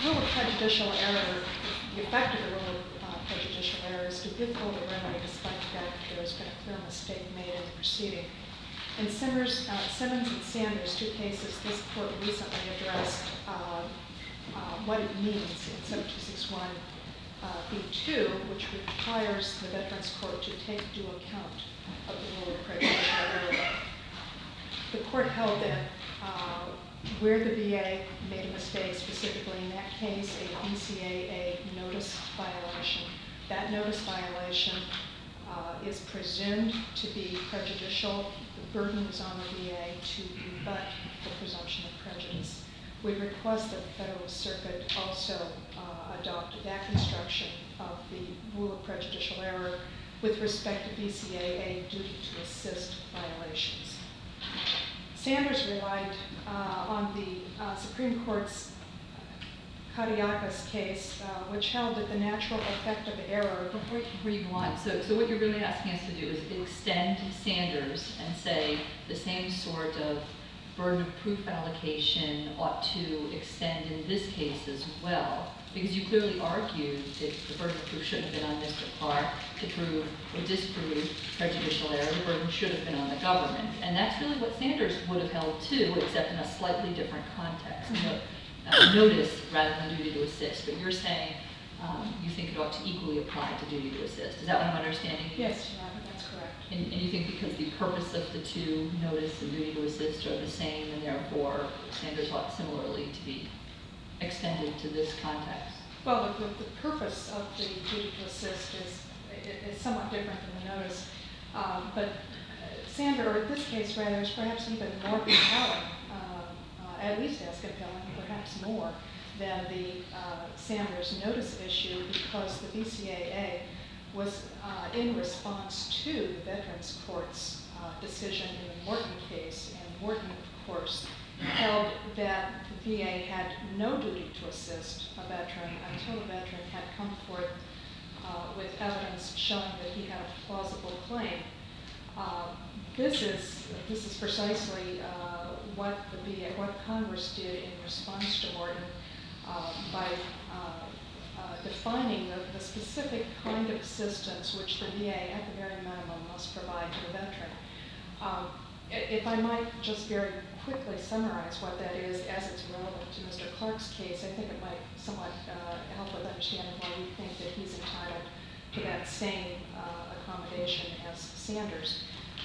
rule of prejudicial error, the effect of the rule of prejudicial error is to withhold a remedy despite the fact that there has been a clear mistake made in the proceeding. In Simmons and Sanders, two cases, this court recently addressed what it means in 7261 B2, which requires the Veterans Court to take due account of the rule of prejudicial error. The court held that where the VA made a mistake, specifically in that case a BCAA notice violation, that notice violation is presumed to be prejudicial. The burden is on the VA to rebut the presumption of prejudice. We request that the Federal Circuit also adopt that construction of the rule of prejudicial error with respect to BCAA duty to assist violations. Sanders relied on the Supreme Court's Kadiakis case, which held that the natural effect of error. Before you go on, so what you're really asking us to do is extend Sanders and say the same sort of burden of proof allocation ought to extend in this case as well, because you clearly argued that the burden of proof shouldn't have been on Mr. Clark to prove or disprove prejudicial error. The burden should have been on the government. And that's really what Sanders would have held too, except in a slightly different context. Notice rather than duty to assist. But you're saying you think it ought to equally apply to duty to assist. Is that what I'm understanding? Yes, Your Honor, that's correct. And you think because the purpose of the two, notice and duty to assist, are the same, and therefore Sanders ought similarly to be extended to this context? Well, the purpose of the duty to assist is somewhat different than the notice. But Sanders, or in this case rather, is perhaps even more compelling, at least as compelling, perhaps more, than the Sanders notice issue, because the BCAA was in response to the Veterans Court's decision in the Morton case. And Morton, of course, held that the VA had no duty to assist a veteran until the veteran had come forth with evidence showing that he had a plausible claim. This is precisely what Congress did in response to Morton by defining the specific kind of assistance which the VA, at the very minimum, must provide to the veteran. If I might just very quickly summarize what that is as it's relevant to Mr. Clark's case, I think it might somewhat help with understanding why we think that he's entitled to that same accommodation as Sanders.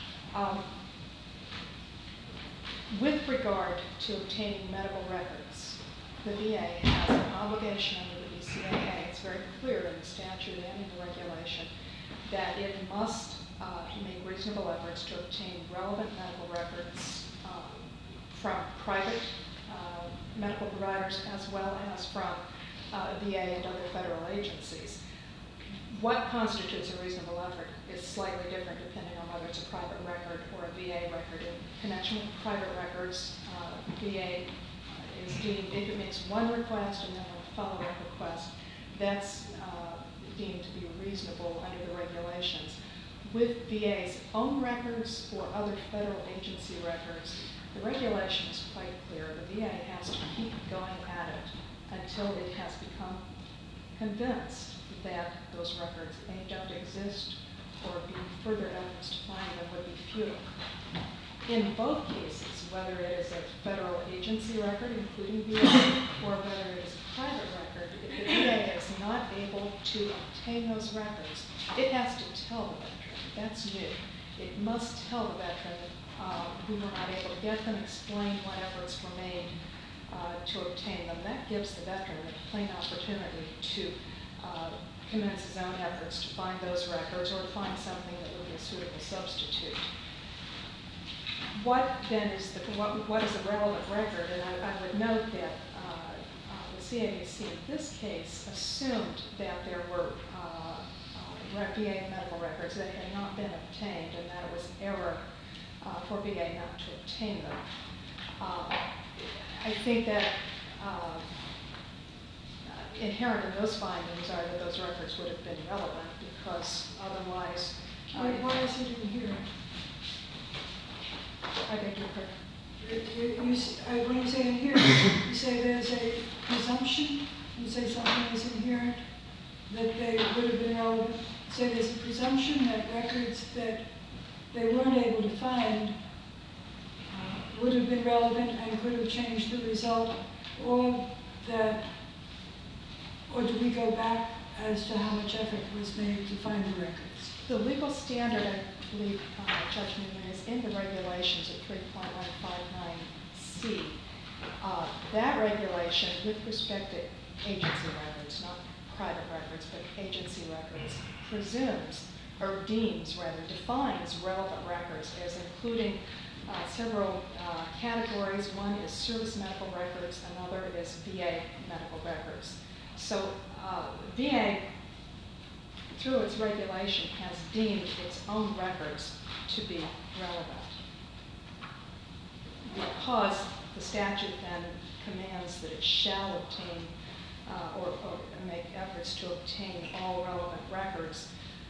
With regard to obtaining medical records, the VA has an obligation under the BCAA. It's very clear in the statute and in the regulation that it must make reasonable efforts to obtain relevant medical records from private medical providers as well as from VA and other federal agencies. What constitutes a reasonable effort is slightly different depending on whether it's a private record or a VA record. In connection with private records, VA is deemed, if it makes one request and then a follow-up request, that's deemed to be reasonable under the regulations. With VA's own records or other federal agency records, the regulation is quite clear. The VA has to keep going at it until it has become convinced that those records A, don't exist, or B, further efforts to find them would be futile. In both cases, whether it is a federal agency record, including VA, or whether it is a private record, if the VA is not able to obtain those records, it has to tell the veteran. That's new. It must tell the veteran who were not able to get them, explain what efforts were made to obtain them. That gives the veteran a plain opportunity to commence his own efforts to find those records or to find something that would be a suitable substitute. What then is what is a relevant record? And I would note that the CAVC in this case assumed that there were VA medical records that had not been obtained and that it was an error for VA not to obtain them. I think that inherent in those findings are that those records would have been relevant because otherwise... Why is he didn't hear it? I beg your pardon? When you say in here, you say there's a presumption you say something is inherent, that they would have been relevant. Say there's a presumption that records that they weren't able to find would have been relevant and could have changed the result, or do we go back as to how much effort was made to find the records? The legal standard, I believe, Judge Newman, is in the regulations at 3.159C. That regulation, with respect to agency records, not private records, but agency records, presumes, or deems rather, defines relevant records as including several categories. One is service medical records, another is VA medical records. So VA, through its regulation, has deemed its own records to be relevant, because the statute then commands that it shall obtain or make efforts to obtain all relevant records.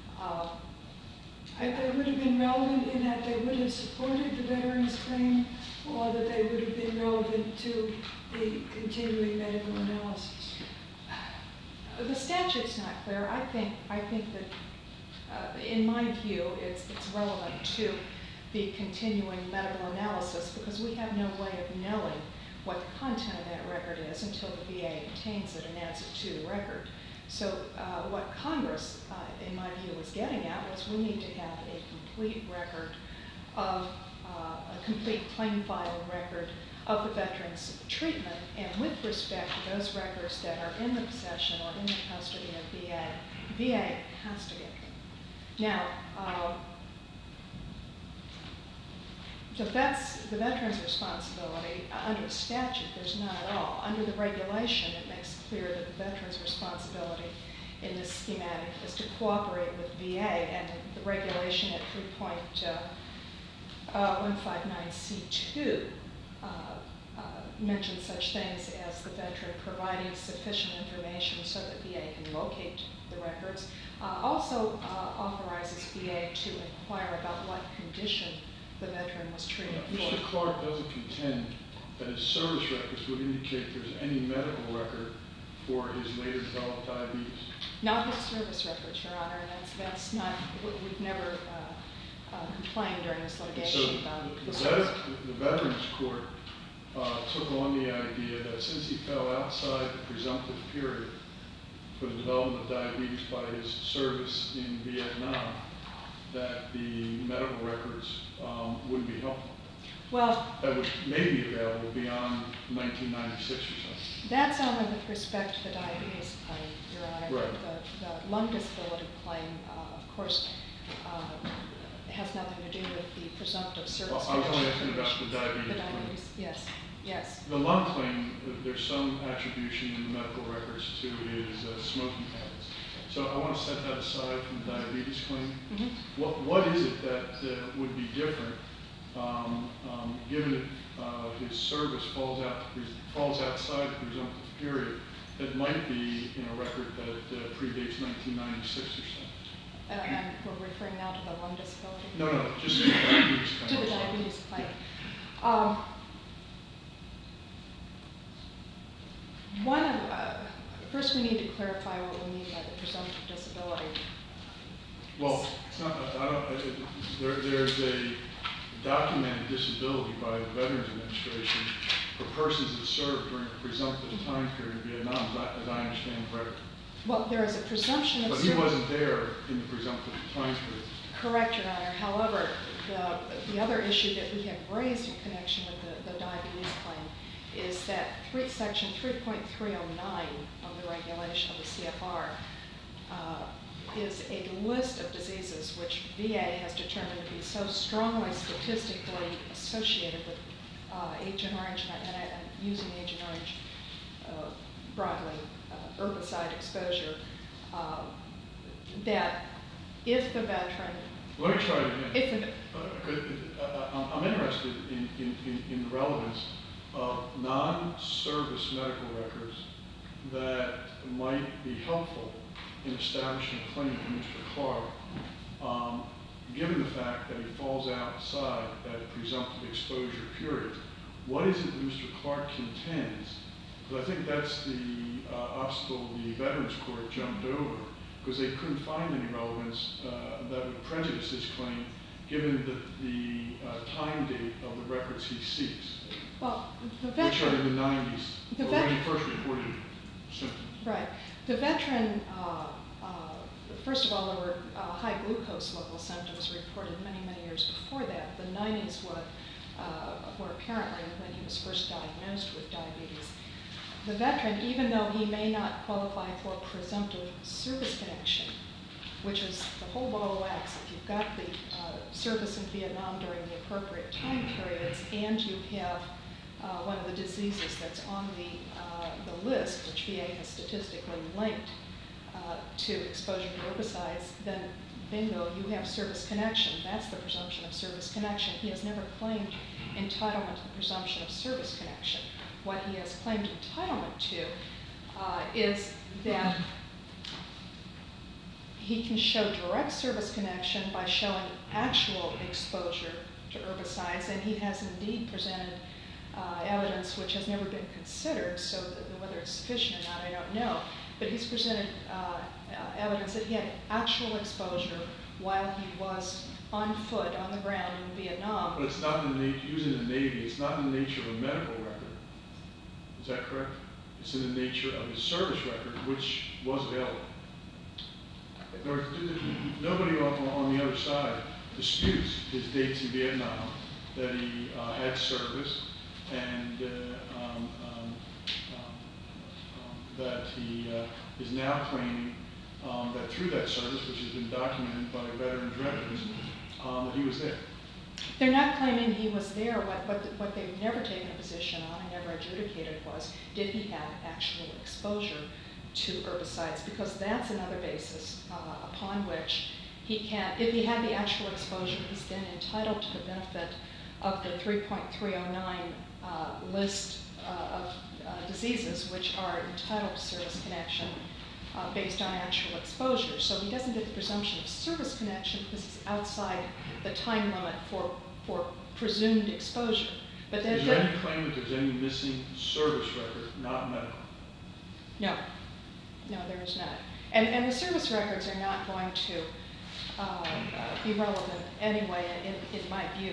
That they would have been relevant in that they would have supported the veteran's claim, or that they would have been relevant to the continuing medical analysis? The statute's not clear. I think that, in my view, it's relevant to the continuing medical analysis, because we have no way of knowing what the content of that record is until the VA obtains it and adds it to the record. So what Congress, in my view, was getting at was we need to have a complete record of a complete claim file record of the veteran's treatment, and with respect to those records that are in the possession or in the custody of VA has to get them. Now, the veteran's responsibility, under the statute, there's none at all. Under the regulation, it makes clear that the veteran's responsibility in this schematic is to cooperate with VA, and the regulation at 3.159C2 mentions such things as the veteran providing sufficient information so that VA can locate the records. Also authorizes VA to inquire about what condition the veteran was treated for. Mr. Clark doesn't contend that his service records would indicate there's any medical record for his later developed diabetes. Not his service records, Your Honor, and that's not, we've never complained during this litigation about the service. The Veterans Court took on the idea that since he fell outside the presumptive period for the development of diabetes by his service in Vietnam, that the medical records wouldn't be helpful. Well, that would maybe be available beyond 1996 or so. That's only with respect to the diabetes claim, Your Honor. Right. The lung disability claim, of course, has nothing to do with the presumptive service. Well, I was only asking about the diabetes. The diabetes, yes, yes. The lung claim, there's some attribution in the medical records to his smoking habits. So I want to set that aside from the diabetes claim. Mm-hmm. What is it that would be different, given that his service falls outside the presumptive period, that might be in a record that predates 1996 or so? And we're referring now to the lung disability? No, just the diabetes claim. To the diabetes claim. First we need to clarify what we mean by the presumptive disability. Well, it's not, there's a documented disability by the Veterans Administration for persons that served during a presumptive time period in Vietnam, as I understand the record. Well, there is a presumption of But he wasn't there in the presumptive time period. Correct, Your Honor. However, the other issue that we have raised in connection with the diabetes claim is that section 3.309 of the regulation of the CFR is a list of diseases which VA has determined to be so strongly statistically associated with Agent Orange, and using Agent Orange broadly, herbicide exposure, that if the veteran... Let me try it again. I'm interested in the relevance of non-service medical records that might be helpful in establishing a claim for Mr. Clark, given the fact that he falls outside that presumptive exposure period. What is it that Mr. Clark contends? Because I think that's the obstacle the Veterans Court jumped over because they couldn't find any relevance that would prejudice his claim, given the time date of the records he seeks, Well, the which are veteran, in the 90s, The or when vet- he first reported symptoms. right, the veteran, first of all, there were high glucose level symptoms reported many, many years before that. The 90s were apparently when he was first diagnosed with diabetes. The veteran, even though he may not qualify for presumptive service connection, which is the whole ball of wax, if you've got the service in Vietnam during the appropriate time periods and you have one of the diseases that's on the list, which VA has statistically linked to exposure to herbicides, then bingo, you have service connection. That's the presumption of service connection. He has never claimed entitlement to the presumption of service connection. What he has claimed entitlement to is that he can show direct service connection by showing actual exposure to herbicides, and he has indeed presented evidence which has never been considered, so that whether it's sufficient or not, I don't know, but he's presented evidence that he had actual exposure while he was on foot, on the ground in Vietnam. But it's not in the he was in the Navy. It's not in the nature of a medical record. Is that correct? It's in the nature of his service record, which was available. Nobody on the other side disputes his dates in Vietnam, that he had service, and that he is now claiming that through that service, which has been documented by veterans' records, that he was there. They're not claiming he was there. What they've never taken a position on and never adjudicated was, did he have actual exposure to herbicides? Because that's another basis upon which he can, if he had the actual exposure, he's then entitled to the benefit of the 3.309 list of diseases which are entitled to service connection based on actual exposure. So he doesn't get the presumption of service connection because he's outside the time limit for presumed exposure. But Is there any claim that there's any missing service record, not medical? No, there is not. And the service records are not going to be relevant anyway, in my view.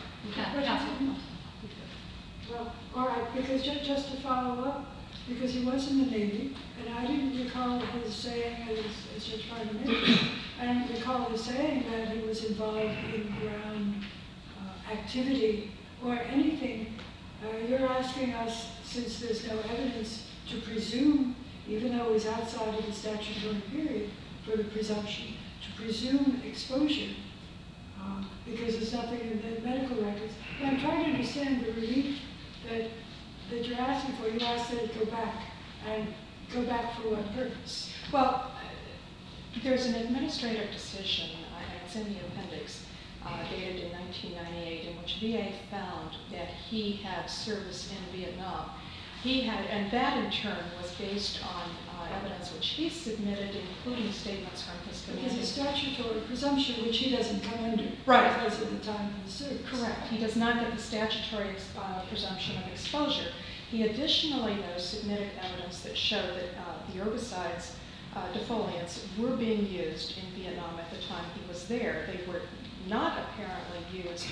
Well, all right, because just to follow up, because he was in the Navy, and I didn't recall his saying, as you're trying to mention, I didn't recall his saying that he was involved in ground activity or anything. You're asking us, since there's no evidence, to presume, even though he's outside of the statutory period for the presumption, to presume exposure, because there's nothing in the medical records. And I'm trying to understand the relief that you're asking for. You asked that it go back, and go back for what purpose? Well, there's an administrative decision, it's in the appendix, dated in 1998, in which VA found that he had service in Vietnam. He had, and that in turn was based on evidence which he submitted, including statements from his Because command. the statutory presumption, which he doesn't come under, Right. because of the time of the service. Correct. He does not get the statutory presumption of exposure. He additionally, though, submitted evidence that showed that the herbicides, defoliants, were being used in Vietnam at the time he was there. They were not apparently used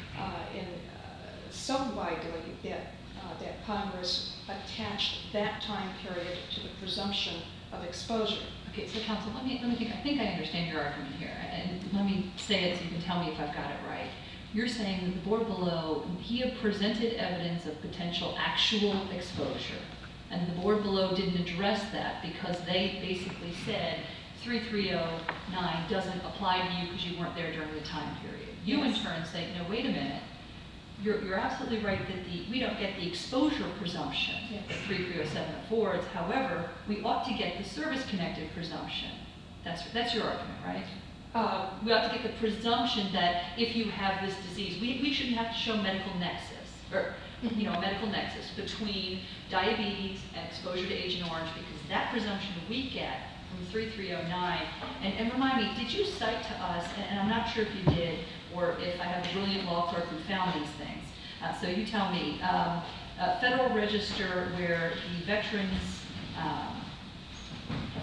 so widely that Congress attached that time period to the presumption of exposure. Okay, so counsel, let me think. I think I understand your argument here, and let me say it so you can tell me if I've got it right. You're saying that the board below, he had presented evidence of potential actual exposure, and the board below didn't address that because they basically said 3309 doesn't apply to you because you weren't there during the time period. You in turn say, no, wait a minute. You're absolutely right that we don't get the exposure presumption that 3307 affords. However, we ought to get the service-connected presumption. That's your argument, right? We ought to get the presumption that if you have this disease, we shouldn't have to show medical nexus, or medical nexus between diabetes and exposure to Agent Orange, because that presumption we get from 3309. And remind me, did you cite to us, and I'm not sure if you did, or if I have a brilliant law clerk who found these things. So you tell me, Federal Register where the veterans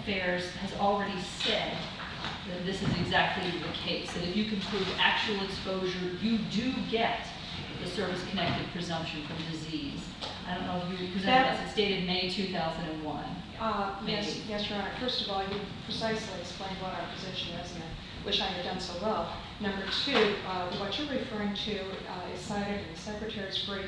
Affairs has already said that this is exactly the case, that if you can prove actual exposure, you do get the service-connected presumption from disease. I don't know if you presented this, it's dated May 2001. Yes, Your Honor. First of all, you precisely explained what our position is, and I wish I had done so well. Number two, what you're referring to is cited in the Secretary's brief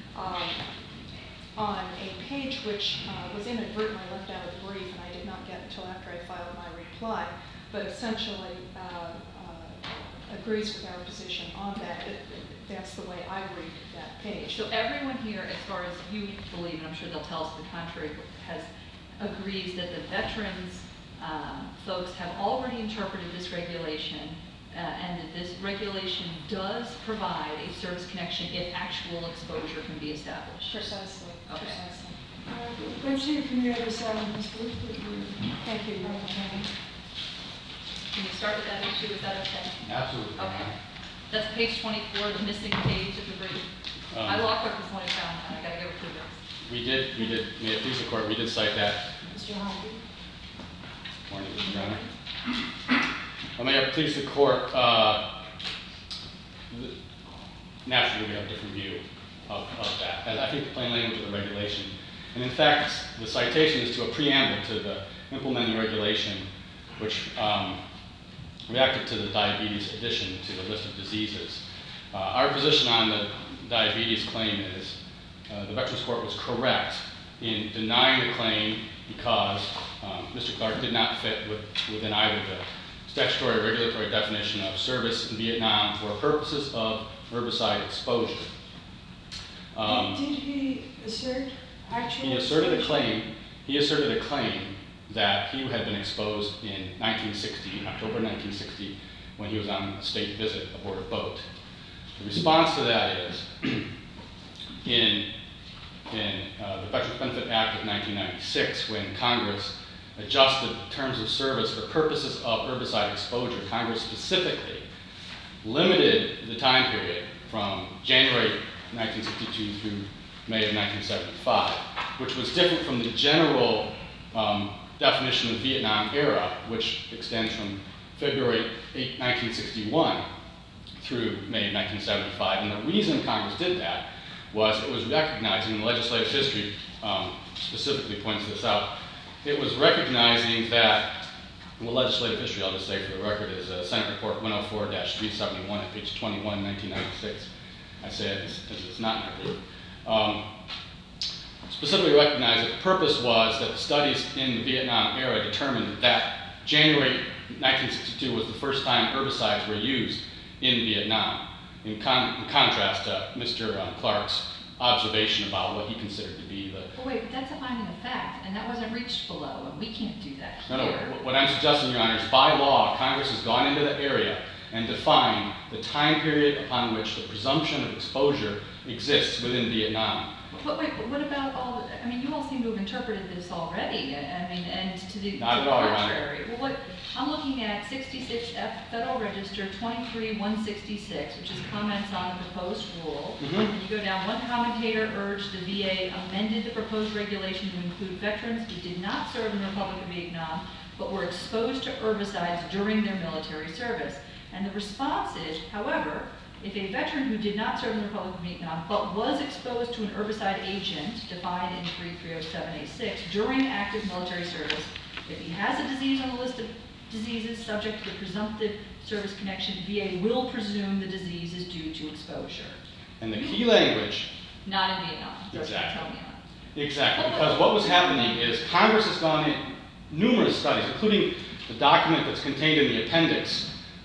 on a page which was inadvertently left out of the brief, and I did not get until after I filed my reply, but essentially agrees with our position on that. That's the way I read that page. So everyone here, as far as you believe, and I'm sure they'll tell us the contrary, agrees that the veterans folks have already interpreted this regulation and that this regulation does provide a service connection if actual exposure can be established. Precisely. Okay. Precisely. Let's hear from the other side of this group. Thank you, Your Honor. Can you start with that issue? Is that okay? Absolutely. Okay. That's page 24, the missing page of the brief. My law clerk was one who found that. I got to go through this. We did, may it please the court, we did cite that. Mr. Harvey. Morning, Mr. Brown. May it please the court, naturally we have a different view of that. And I think the plain language of the regulation, and in fact, the citation is to a preamble to the implementing regulation, which reacted to the diabetes addition to the list of diseases. Our position on the diabetes claim is the Veterans Court was correct in denying the claim because Mr. Clark did not fit within either the statutory or regulatory definition of service in Vietnam for purposes of herbicide exposure. Did he assert actual He asserted a claim that he had been exposed in 1960, October 1960, when he was on a state visit aboard a boat. The response to that is, in the Veterans Benefit Act of 1996, when Congress adjusted terms of service for purposes of herbicide exposure, Congress specifically limited the time period from January 1962 through May of 1975, which was different from the general definition of Vietnam era, which extends from February 8, 1961 through May 1975. And the reason Congress did that was it was recognizing, and the legislative history specifically points this out, it was recognizing that, the legislative history, I'll just say for the record, is Senate Report 104-371 at page 21, 1996. I say it as it's not in my group. Specifically recognized that the purpose was that the studies in the Vietnam era determined that January 1962 was the first time herbicides were used in Vietnam, in contrast to Mr. Clark's observation about what he considered to be the... But wait, but that's a finding of fact, and that wasn't reached below, and we can't do that here. No, what I'm suggesting, Your Honor, is by law, Congress has gone into the area and defined the time period upon which the presumption of exposure exists within Vietnam. But wait, but what about all the, I mean, you all seem to have interpreted this already, I mean, and to the Not at all, Your Honor. contrary. Well, what, I'm looking at 66F Federal Register 23166, which is comments on the proposed rule. And you go down, one commentator urged the VA amended the proposed regulation to include veterans who did not serve in the Republic of Vietnam, but were exposed to herbicides during their military service. And the response is, however, if a veteran who did not serve in the Republic of Vietnam but was exposed to an herbicide agent defined in 3307A6 during active military service, if he has a disease on the list of diseases subject to the presumptive service connection, VA will presume the disease is due to exposure. And the key language... Not in Vietnam. Exactly. Exactly, because what was happening is Congress has gone in numerous studies, including the document that's contained in the appendix,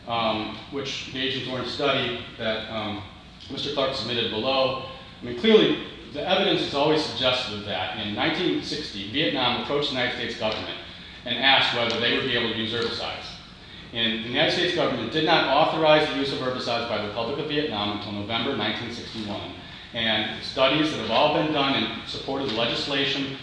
which the Agent Orange study that Mr. Clark submitted below. I mean, clearly, the evidence has always suggested that in 1960, Vietnam approached the United States government and asked whether they would be able to use herbicides. And the United States government did not authorize the use of herbicides by the Republic of Vietnam until November 1961. And studies that have all been done in support of the legislation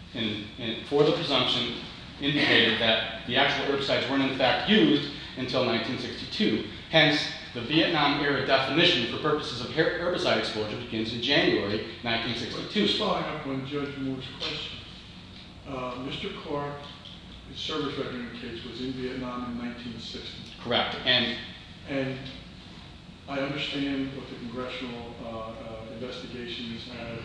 for the presumption indicated that the actual herbicides weren't in fact used until 1962. Hence, the Vietnam-era definition for purposes of herbicide exposure begins in January 1962. Just following up on Judge Moore's question, Mr. Clark his service record indicates was in Vietnam in 1960. Correct. And I understand what the congressional investigations have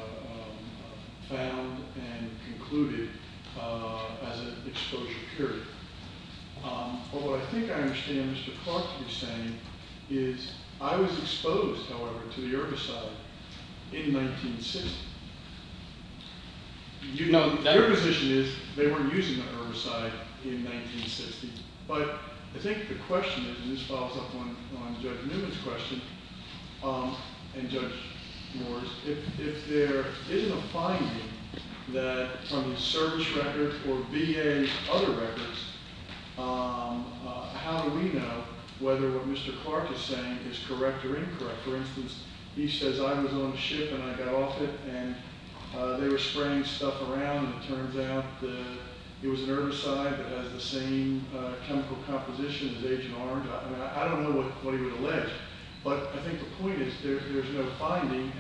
found and concluded as an exposure period. But what I think I understand Mr. Clark to be saying is, I was exposed, however, to the herbicide in 1960. Your position is they weren't using the herbicide in 1960, but I think the question is, and this follows up on Judge Newman's question, and Judge Moore's, if there isn't a finding that from his service record or VA other records, how do we know whether what Mr. Clark is saying is correct or incorrect? For instance, he says, I was on a ship and I got off it and they were spraying stuff around, and it turns out it was an herbicide that has the same chemical composition as Agent Orange. I don't know what he would allege, but I think the point is there's no finding,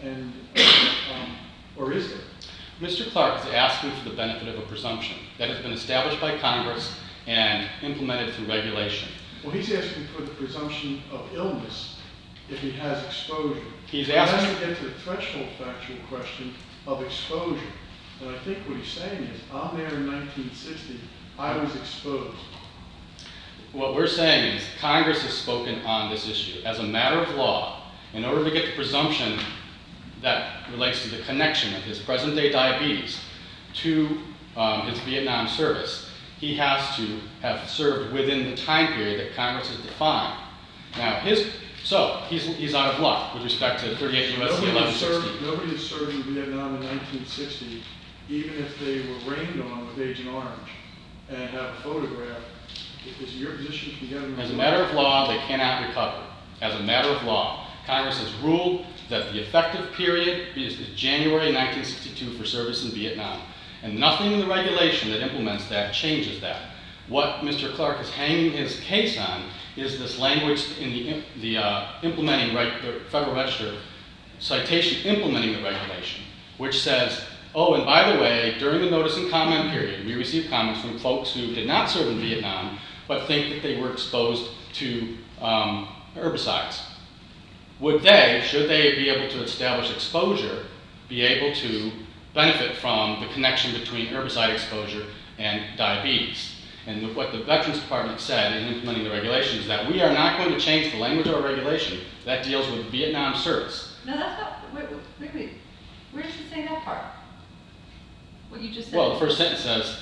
or is there? Mr. Clark is asking for the benefit of a presumption that has been established by Congress and implemented through regulation. Well, he's asking for the presumption of illness if he has exposure. He's He asking has to get to the threshold factual question of exposure. And I think what he's saying is, I'm there in 1960, I was exposed. What we're saying is Congress has spoken on this issue. As a matter of law, in order to get the presumption that relates to the connection of his present-day diabetes to his Vietnam service, he has to have served within the time period that Congress has defined. Now, he's out of luck with respect to 38 U.S.C. 1160. Nobody has served in Vietnam in 1960, even if they were rained on with Agent Orange and have a photograph. Is your position to get them? As a matter of law, they cannot recover. As a matter of law, Congress has ruled that the effective period is January 1962 for service in Vietnam. And nothing in the regulation that implements that changes that. What Mr. Clark is hanging his case on is this language in the Federal Register citation implementing the regulation, which says, oh, and by the way, during the notice and comment period, we received comments from folks who did not serve in Vietnam, but think that they were exposed to herbicides. Would they, should they be able to establish exposure, be able to benefit from the connection between herbicide exposure and diabetes? And what the Veterans Department said in implementing the regulation is that we are not going to change the language of our regulation that deals with Vietnam service. No, that's not, wait. Where does it say that part? What you just said? Well, the first sentence says,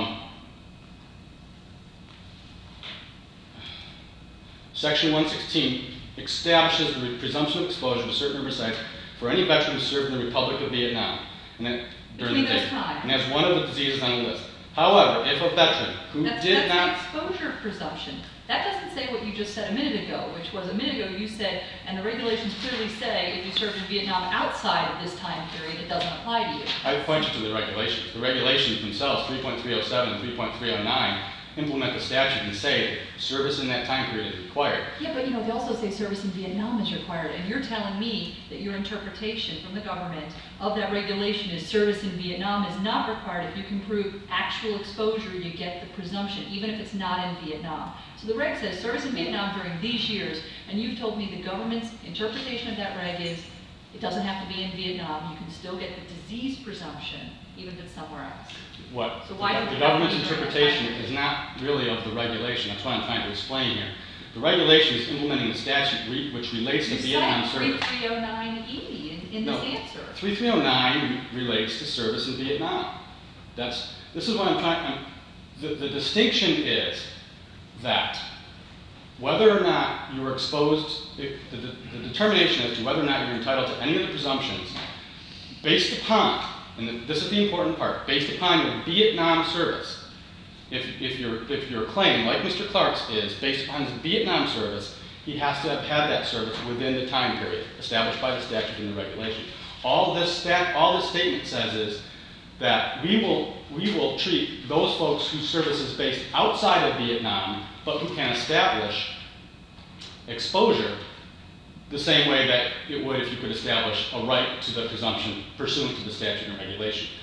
Section 116 establishes the presumption of exposure to certain herbicides for any veteran who served in the Republic of Vietnam during the day. And that's one of the diseases on the list. However, if a veteran who that's the exposure presumption. That doesn't say what you just said a minute ago, which was a minute ago you said, and the regulations clearly say if you served in Vietnam outside of this time period, it doesn't apply to you. I point you to the regulations. The regulations themselves, 3.307 and 3.309, implement the statute and say service in that time period is required. Yeah, but they also say service in Vietnam is required, and you're telling me that your interpretation from the government of that regulation is service in Vietnam is not required. If you can prove actual exposure, you get the presumption, even if it's not in Vietnam. So the reg says service in Vietnam during these years, and you've told me the government's interpretation of that reg is it doesn't have to be in Vietnam. You can still get the disease presumption, even if it's somewhere else. What so why the government's interpretation is not really of the regulation. That's what I'm trying to explain here. The regulation is implementing the statute which relates to Vietnam service. 3309E in this answer. 3309 relates to service in Vietnam. This is what I'm trying. The distinction is that whether or not you are exposed, the determination as to whether or not you're entitled to any of the presumptions, based upon, and this is the important part, based upon your Vietnam service. If your claim, like Mr. Clark's is, based upon his Vietnam service, he has to have had that service within the time period established by the statute and the regulation. All this statement says is that we will treat those folks whose service is based outside of Vietnam, but who can establish exposure the same way that it would if you could establish a right to the presumption pursuant to the statute and regulation.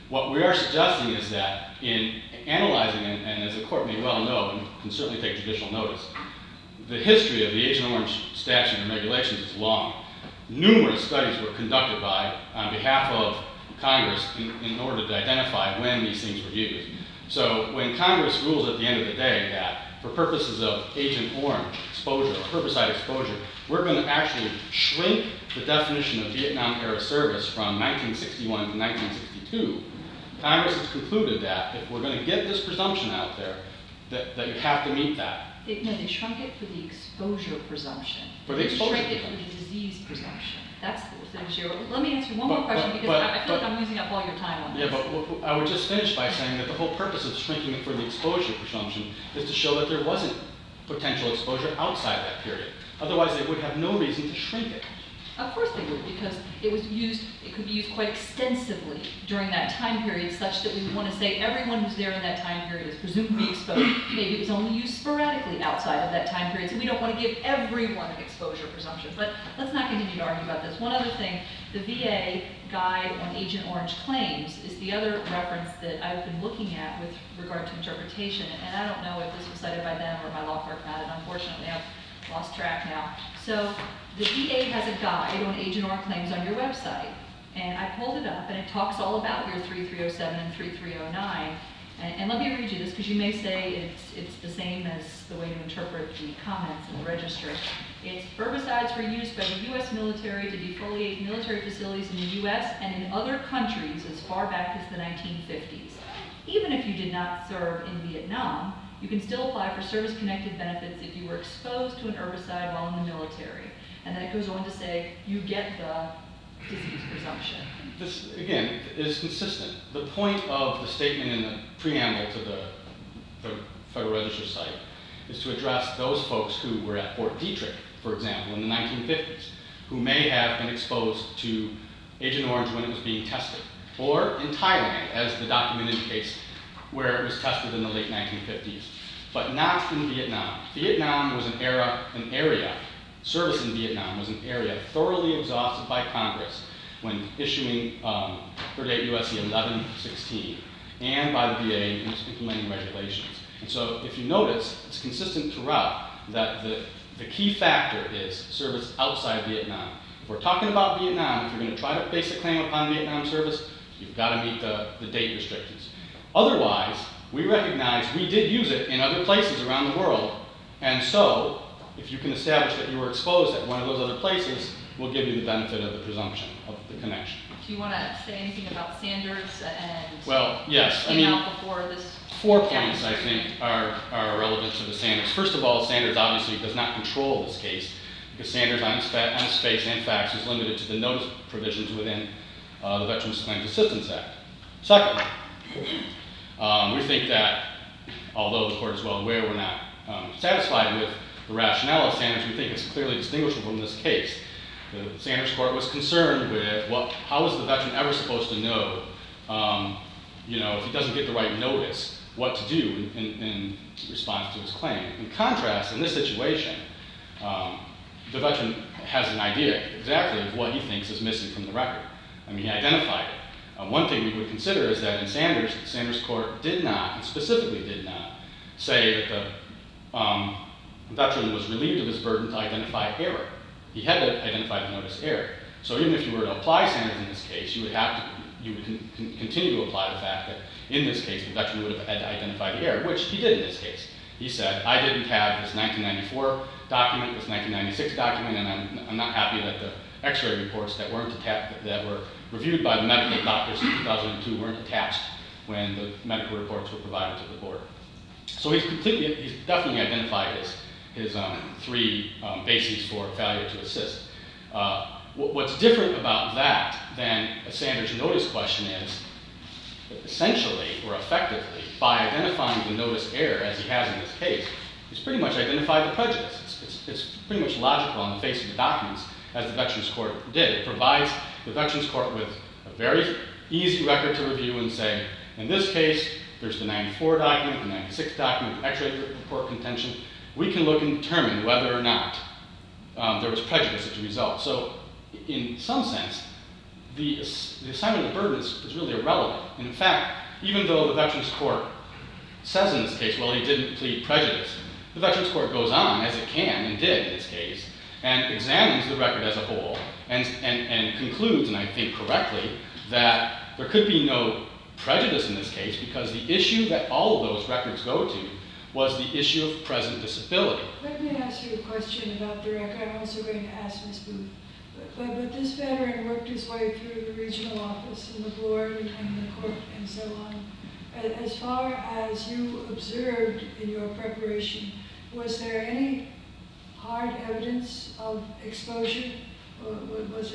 What we are suggesting is that in analyzing, and as the court may well know, and can certainly take judicial notice, the history of the Agent Orange statute and regulations is long. Numerous studies were conducted on behalf of Congress in order to identify when these things were used. So when Congress rules at the end of the day that for purposes of Agent Orange exposure or herbicide exposure, we're going to actually shrink the definition of Vietnam-era service from 1961 to 1962, Congress has concluded that if we're going to get this presumption out there, that you have to meet that. They shrunk it for the exposure presumption. For the exposure They shrank it for the disease presumption. That's the issue. Let me ask you one more question, because I feel like I'm using up all your time on this. Yeah, but I would just finish by saying that the whole purpose of shrinking it for the exposure presumption is to show that there wasn't potential exposure outside that period. Otherwise, they would have no reason to shrink it. Of course they would, because it could be used quite extensively during that time period, such that we would want to say everyone who's there in that time period is presumed to be exposed. Maybe it was only used sporadically outside of that time period, so we don't want to give everyone an exposure presumption. But let's not continue to argue about this. One other thing, the VA guide on Agent Orange claims is the other reference that I've been looking at with regard to interpretation, and I don't know if this was cited by them or my law clerk had it. Unfortunately, I've lost track now. So the VA has a guide on Agent Orange claims on your website, and I pulled it up, and it talks all about your 3307 and 3309. And let me read you this, because you may say it's the same as the way to interpret the comments in the registry. It's herbicides were used by the U.S. military to defoliate military facilities in the U.S. and in other countries as far back as the 1950s. Even if you did not serve in Vietnam, you can still apply for service-connected benefits if you were exposed to an herbicide while in the military. And then it goes on to say, you get the disease presumption. This, again, is consistent. The point of the statement in the preamble to the Federal Register site is to address those folks who were at Fort Detrick, for example, in the 1950s, who may have been exposed to Agent Orange when it was being tested, or in Thailand, as the document indicates, where it was tested in the late 1950s, but not in Vietnam. Vietnam was an area, service in Vietnam was an area thoroughly exhausted by Congress when issuing 38 U.S.C. 1116 and by the VA in implementing regulations. And so if you notice, it's consistent throughout that the key factor is service outside Vietnam. If we're talking about Vietnam, if you're going to try to base a claim upon Vietnam service, you've got to meet the date restrictions. Otherwise, we recognize we did use it in other places around the world, and so if you can establish that you were exposed at one of those other places, we'll give you the benefit of the presumption of the connection. Do you want to say anything about Sanders and well, yes, came out before this? 4 points, I think, are relevant to the Sanders. First of all, Sanders obviously does not control this case, because Sanders on its face and facts is limited to the notice provisions within the Veterans Claims Assistance Act. Second, we think that, although the court is well aware we're not satisfied with the rationale of Sanders, we think it's clearly distinguishable from this case. The Sanders court was concerned with how is the veteran ever supposed to know, if he doesn't get the right notice, what to do in response to his claim. In contrast, in this situation, the veteran has an idea exactly of what he thinks is missing from the record. I mean, he identified it. One thing we would consider is that in Sanders, the Sanders court did not, and specifically did not, say that the veteran was relieved of his burden to identify error. He had to identify the notice error. So even if you were to apply Sanders in this case, you would continue to apply the fact that in this case the veteran would have had to identify the error, which he did in this case. He said, I didn't have this 1994 document, this 1996 document, and I'm not happy that the X-ray reports that were reviewed by the medical doctors in 2002 weren't attached when the medical reports were provided to the board. So he's definitely identified his 3 bases for failure to assist. What's different about that than a Sanders notice question is, essentially or effectively, by identifying the notice error, as he has in this case, he's pretty much identified the prejudice. It's pretty much logical on the face of the documents, as the Veterans Court did. It provides the Veterans Court with a very easy record to review and say, in this case, there's the 94 document, the 96 document, the X-ray report contention. We can look and determine whether or not there was prejudice as a result. So, in some sense, the assignment of the burden is really irrelevant. And in fact, even though the Veterans Court says in this case, well, he didn't plead prejudice, the Veterans Court goes on, as it can and did in this case, and examines the record as a whole and concludes, and I think correctly, that there could be no prejudice in this case because the issue that all of those records go to was the issue of present disability. Let me ask you a question about the record. I'm also going to ask Ms. Booth. But this veteran worked his way through the regional office and the board and the court and so on. As far as you observed in your preparation, was there any hard evidence of exposure? Or was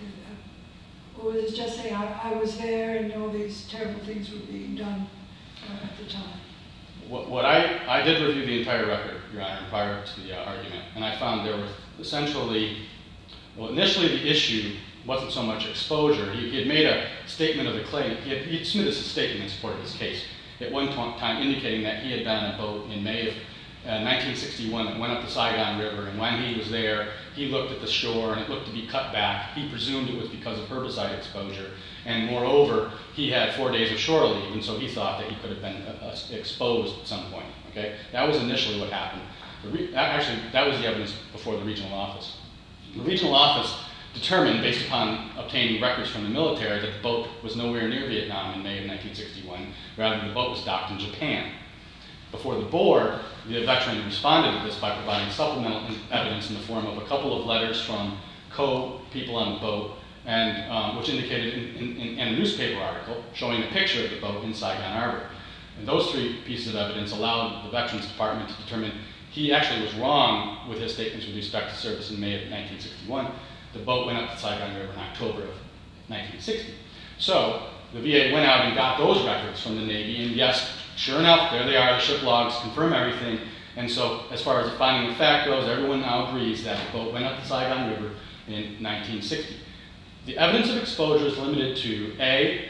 it just saying, I was there and all these terrible things were being done at the time? What I did review the entire record, Your Honor, prior to the argument, and I found there was essentially, well, initially the issue wasn't so much exposure. He had made a statement of the claim. He had submitted a statement in support of his case at one time indicating that he had been on a boat in May of 1961 that went up the Saigon River, and when he was there, he looked at the shore and it looked to be cut back. He presumed it was because of herbicide exposure, and moreover, he had 4 days of shore leave, and so he thought that he could have been exposed at some point. Okay, that was initially what happened. Actually, that was the evidence before the regional office. The regional office determined, based upon obtaining records from the military, that the boat was nowhere near Vietnam in May of 1961. Rather, the boat was docked in Japan. Before the board, the veteran responded to this by providing supplemental evidence in the form of a couple of letters from co-people on the boat, and which indicated in a newspaper article showing a picture of the boat in Saigon Harbor. And those three pieces of evidence allowed the Veterans Department to determine he actually was wrong with his statements with respect to service in May of 1961. The boat went up the Saigon River in October of 1960. So the VA went out and got those records from the Navy, and yes, sure enough, there they are, the ship logs confirm everything. And so as far as the finding of fact goes, everyone now agrees that the boat went up the Saigon River in 1960. The evidence of exposure is limited to A,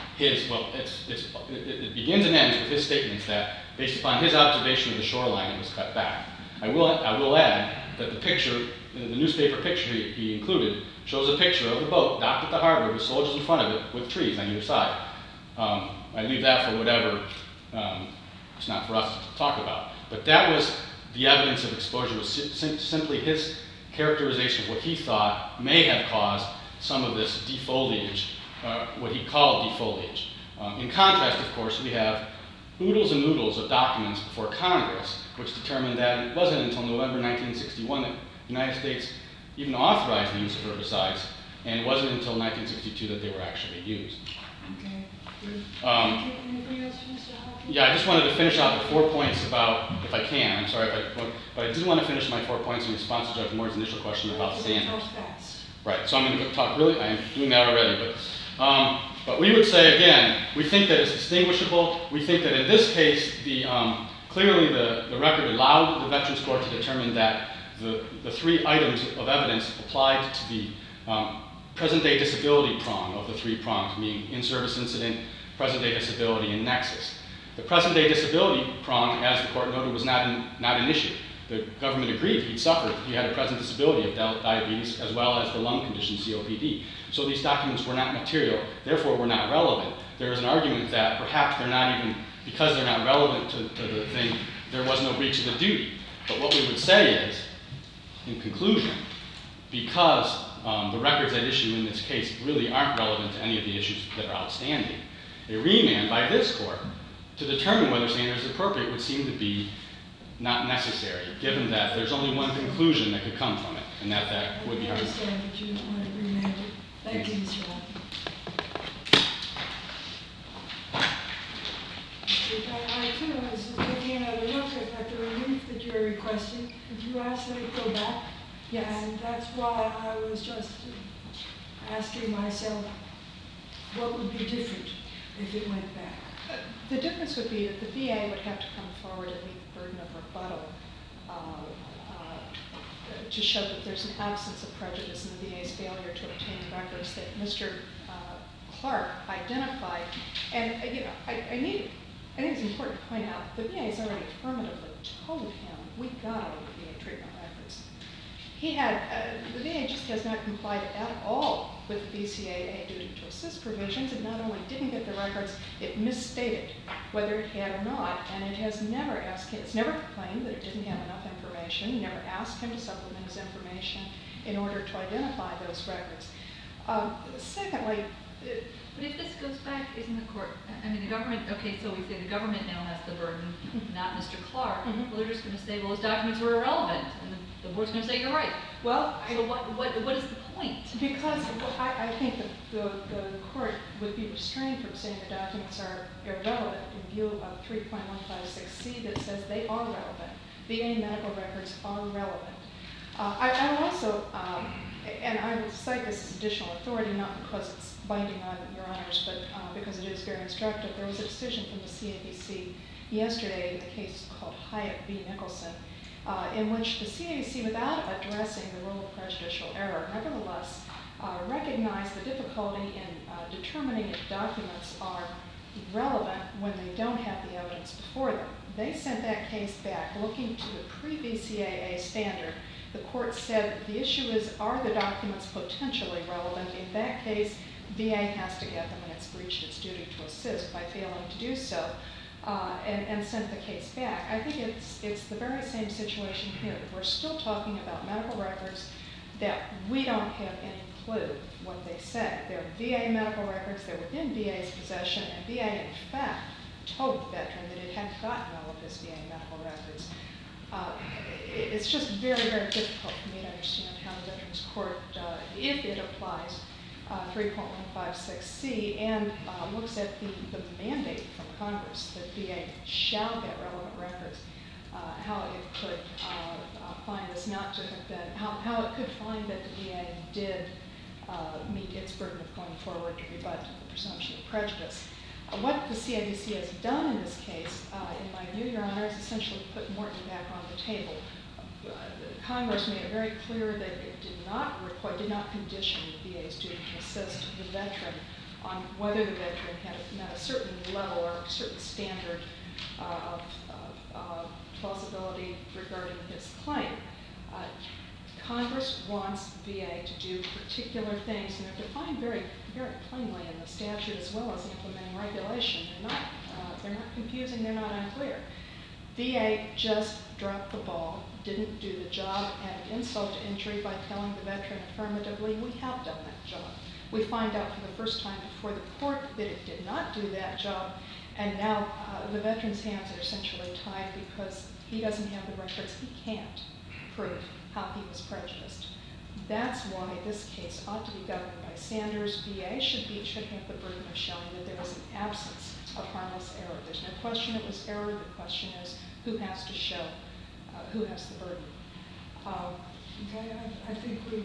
it begins and ends with his statements that, based upon his observation of the shoreline, it was cut back. I will add that the picture, the newspaper picture he included, shows a picture of the boat docked at the harbor with soldiers in front of it with trees on either side. I leave that for whatever, it's not for us to talk about. But that was the evidence of exposure, was simply his characterization of what he thought may have caused some of this defoliage, what he called defoliage. In contrast, of course, we have oodles and oodles of documents before Congress, which determined that it wasn't until November 1961 that the United States even authorized the use of herbicides, and it wasn't until 1962 that they were actually used. Okay, good. Thank you. Anything else, Mr. Hopkins? Yeah, I just wanted to finish out the 4 points about, if I can, I'm sorry, but I did want to finish my 4 points in response to Judge Moore's initial question about Sanders. Right, so I'm going to talk really, I'm doing that already, but we would say, again, we think that it's distinguishable. We think that in this case, clearly the record allowed the Veterans Court to determine that the three items of evidence applied to the present-day disability prong of the three prongs, meaning in-service incident, present-day disability, and nexus. The present-day disability prong, as the court noted, was not an issue. The government agreed he suffered. He had a present disability of diabetes as well as the lung condition COPD. So these documents were not material, therefore were not relevant. There is an argument that perhaps they're not even, because they're not relevant to the thing, there was no breach of the duty. But what we would say is, in conclusion, because the records at issue in this case really aren't relevant to any of the issues that are outstanding, a remand by this court to determine whether Sanders is appropriate would seem to be not necessary, given that there's only one conclusion that could come from it, and that would be hard. I understand that you don't want to remand it. Thank you, Mr. Hopkins. I too was taking another look at the relief that you're requesting. You asked that it go back. Yes. And that's why I was just asking myself, what would be different if it went back? The difference would be that the VA would have to come forward and meet the burden of rebuttal to show that there's an absence of prejudice in the VA's failure to obtain records that Mr. Clark identified. And I think it's important to point out the VA has already affirmatively told him we got all the VA treatment records. The VA just has not complied at all with the BCAA duty to assist provisions. It not only didn't get the records, it misstated whether it had or not, and it has never asked him, it's never claimed that it didn't have enough information, never asked him to supplement his information in order to identify those records. Secondly, but if this goes back, isn't the court, I mean, the government, okay, so we say the government now has the burden, not Mr. Clark. Mhm. Well, they're just going to say, well, those documents were irrelevant, and the board's going to say, you're right. well, So what is the point? because I think that the court would be restrained from saying the documents are irrelevant in view of 3.156C that says they are relevant. VA medical records are relevant. I will also, and I will cite this as additional authority, not because it's binding on your honors, but because it is very instructive. There was a decision from the CAVC yesterday in a case called Hyatt v. Nicholson, in which the CAVC, without addressing the role of prejudicial error, nevertheless recognized the difficulty in determining if documents are relevant when they don't have the evidence before them. They sent that case back looking to the pre-BCAA standard. The court said the issue is, are the documents potentially relevant? In that case, VA has to get them, and it's breached its duty to assist by failing to do so, and sent the case back. I think it's the very same situation here. We're still talking about medical records that we don't have any clue what they say. They're VA medical records, they're within VA's possession, and VA, in fact, told the veteran that it hadn't gotten all of his VA medical records. It's just very, very difficult for me to understand how the Veterans Court, if it applies 3.156C and looks at the mandate from Congress that VA shall get relevant records, how it could find this not to have been, how it could find that the VA did meet its burden of going forward to rebut the presumption of prejudice. What the CAVC has done in this case, in my view, Your Honor, is essentially put Morton back on the table. Congress made it very clear that it did not condition the VA's duty to assist the veteran on whether the veteran had met a certain level or a certain standard of plausibility regarding his claim. Congress wants VA to do particular things, and they're defined very, very plainly in the statute as well as the implementing regulation. They're not confusing, they're not unclear. VA just dropped the ball, didn't do the job, added insult to injury by telling the veteran affirmatively, we have done that job. We find out for the first time before the court that it did not do that job, and now the veteran's hands are essentially tied because he doesn't have the records. He can't prove how he was prejudiced. That's why this case ought to be governed by Sanders. VA should have the burden of showing that there was an absence of harmless error. There's no question it was error. The question is who has to show, who has the burden. Okay, I think we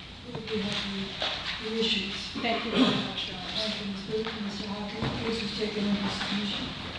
have the issues. Thank you very much, Your Honor. Thank you, Ms. Booth and Mr. Hawkins. This is taken into submission.